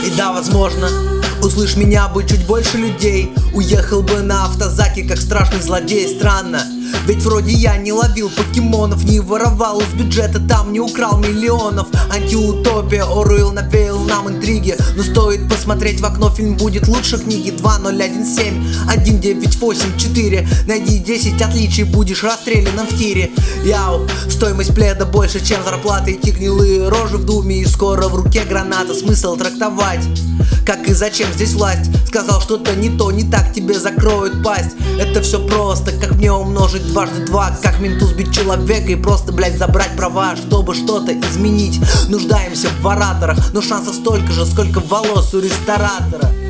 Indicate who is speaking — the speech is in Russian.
Speaker 1: И да, возможно, услышь меня бы чуть больше людей, уехал бы на автозаке, как страшный злодей. Странно, ведь вроде я не ловил покемонов, не воровал из бюджета, там не украл миллионов. Антиутопия, Оруэлл навеял нам интриги, но стоит посмотреть в окно, фильм будет лучше книги. 2017 1984. Найди 10 отличий, будешь расстрелянным в тире. Яу, стоимость пледа больше, чем зарплата. Эти гнилые рожи в думе, и скоро в руке граната. Смысл трактовать, как и зачем здесь власть. Сказал что-то не то, не так, тебе закроют пасть. Это все просто, как мне умножить дважды два. Как менту сбить человека и просто, блять, забрать права, чтобы что-то изменить. Нуждаемся в ораторах, но шансов столько же, сколько волос у ресторатора.